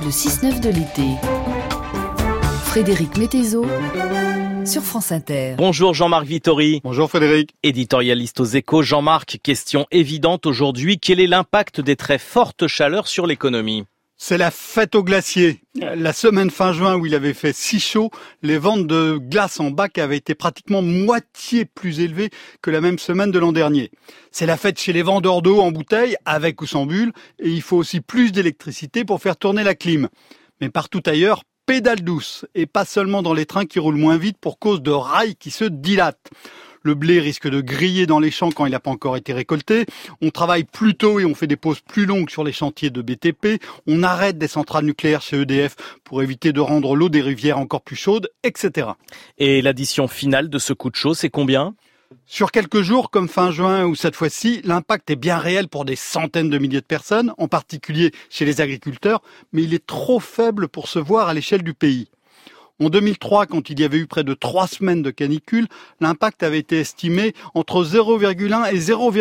le 6-9 de l'été. Frédéric Mettezo sur France Inter. Bonjour Jean-Marc Vittori. Bonjour Frédéric. Éditorialiste aux Échos. Jean-Marc, question évidente aujourd'hui. Quel est l'impact des très fortes chaleurs sur l'économie ? C'est la fête au glacier. La semaine fin juin où il avait fait si chaud, les ventes de glace en bac avaient été pratiquement moitié plus élevées que la même semaine de l'an dernier. C'est la fête chez les vendeurs d'eau en bouteille, avec ou sans bulle, et il faut aussi plus d'électricité pour faire tourner la clim. Mais partout ailleurs, pédale douce, et pas seulement dans les trains qui roulent moins vite pour cause de rails qui se dilatent. Le blé risque de griller dans les champs quand il n'a pas encore été récolté. On travaille plus tôt et on fait des pauses plus longues sur les chantiers de BTP. On arrête des centrales nucléaires chez EDF pour éviter de rendre l'eau des rivières encore plus chaude, etc. Et l'addition finale de ce coup de chaud, c'est combien ? Sur quelques jours, comme fin juin ou cette fois-ci, l'impact est bien réel pour des centaines de milliers de personnes, en particulier chez les agriculteurs, mais il est trop faible pour se voir à l'échelle du pays. En 2003, quand il y avait eu près de 3 semaines de canicule, l'impact avait été estimé entre 0,1 et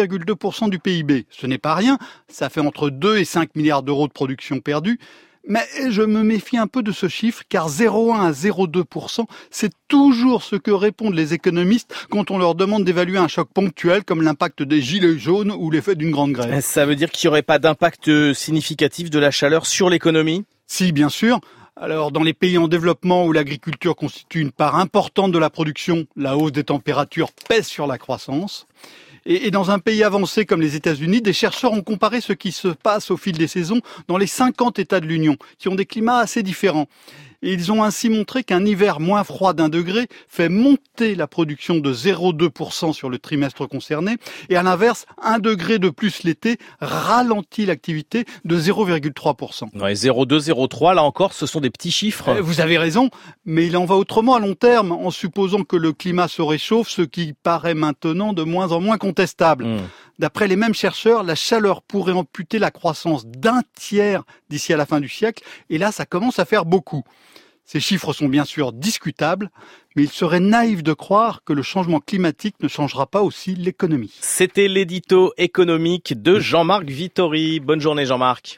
0,2% du PIB. Ce n'est pas rien, ça fait entre 2 et 5 milliards d'euros de production perdue. Mais je me méfie un peu de ce chiffre, car 0,1 à 0,2%, c'est toujours ce que répondent les économistes quand on leur demande d'évaluer un choc ponctuel comme l'impact des gilets jaunes ou l'effet d'une grande grève. Ça veut dire qu'il n'y aurait pas d'impact significatif de la chaleur sur l'économie ? Si, bien sûr. Alors, dans les pays en développement où l'agriculture constitue une part importante de la production, la hausse des températures pèse sur la croissance. Et dans un pays avancé comme les États-Unis, des chercheurs ont comparé ce qui se passe au fil des saisons dans les 50 États de l'Union, qui ont des climats assez différents. Et ils ont ainsi montré qu'un hiver moins froid d'1 degré fait monter la production de 0,2% sur le trimestre concerné. Et à l'inverse, 1 degré de plus l'été ralentit l'activité de 0,3%. Ouais, 0,2, 0,3, là encore, ce sont des petits chiffres. Vous avez raison, mais il en va autrement à long terme, en supposant que le climat se réchauffe, ce qui paraît maintenant de moins en moins contestable. D'après les mêmes chercheurs, la chaleur pourrait amputer la croissance d'1 tiers d'ici à la fin du siècle, et là, ça commence à faire beaucoup. Ces chiffres sont bien sûr discutables, mais il serait naïf de croire que le changement climatique ne changera pas aussi l'économie. C'était l'édito économique de Jean-Marc Vittori. Bonne journée Jean-Marc.